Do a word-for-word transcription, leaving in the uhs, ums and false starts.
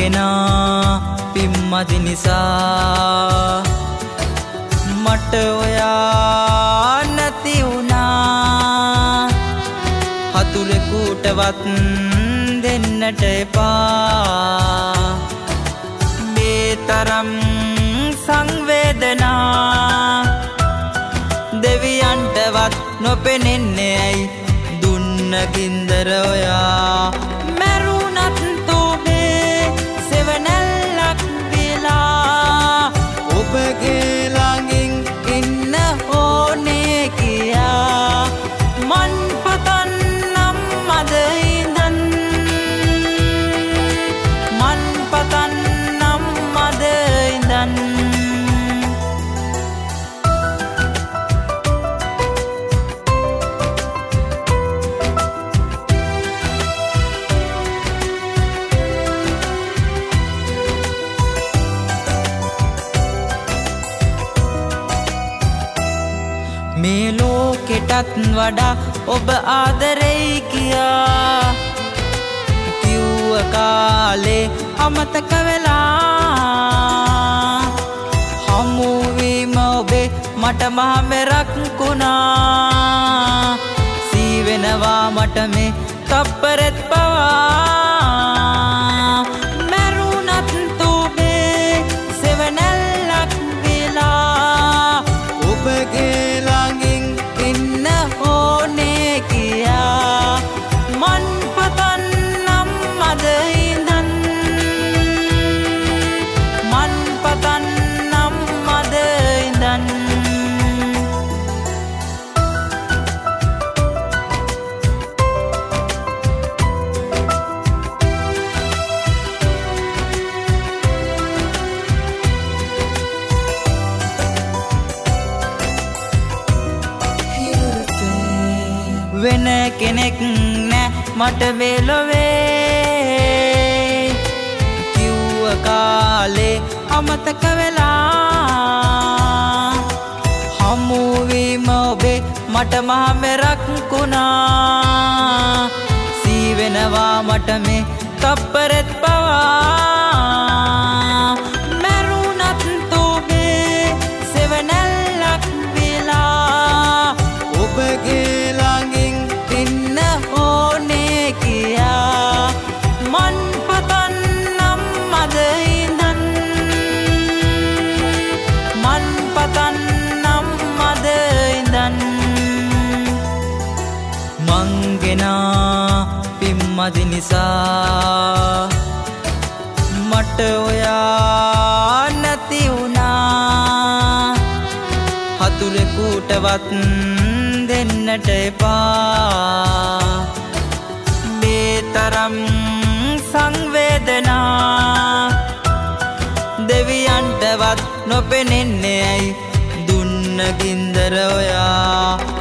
මංගෙනා පිම්මදි නිසා මට ඔයා නැති වුණා හතුරෙකුටවත් දෙන්නට එපා මේ තරම් සංවේදනා දෙවියන්ටවත් නොපෙනෙන්නේ ඇයි දුන්න ගින්දර ඔයා මැරුණත් තෝබේ සෙවණැල්ලක් වෙලා ඔබගේ ළඟින් ඉන්න ඕනේ කියා මන් පතන්නම් අද ඉඳන් මන් පතන්නම් අද ඉඳන් මේ ලෝකෙටත් වඩා ඔබ ආදරෙයි කියා කිව්ව කාලේ අමතක වෙලා හමු වීම ඔබේ මට මහ මෙරක් වුණා සී වෙනවා මට මේ තප්පරෙත් පවා මැරුණත් තෝබේ සෙවණැල්ලක් වෙලා ඔබගේ මන් පතන්නම් අද ඉඳන් මන් පතන්නම් අද ඉඳන් වෙන කෙනෙක් නෑ මට මේ ලොවේ කිව්ව කාලේ අමතක වෙලා හමු වීම ඔබේ මට මහ මෙරක් වුණා සී වෙනවා මට මේ තප්පරෙත් පවා මැරුණත් තෝබේ සෙවණැල්ලක් වෙලා ඔබගේ මන් පතන්නම් අද ඉඳන් මන් පතන්නම් අද ඉඳන් මංගෙනා පිම්මදි නිසා මට ඔයා නැති වුණා හතුරෙකුටවත් දෙන්නට එපා තරම් සංවේදනා දෙවියන්ටවත් නොපෙනෙන්නේ ඇයි දුන්න ගින්දර ඔයා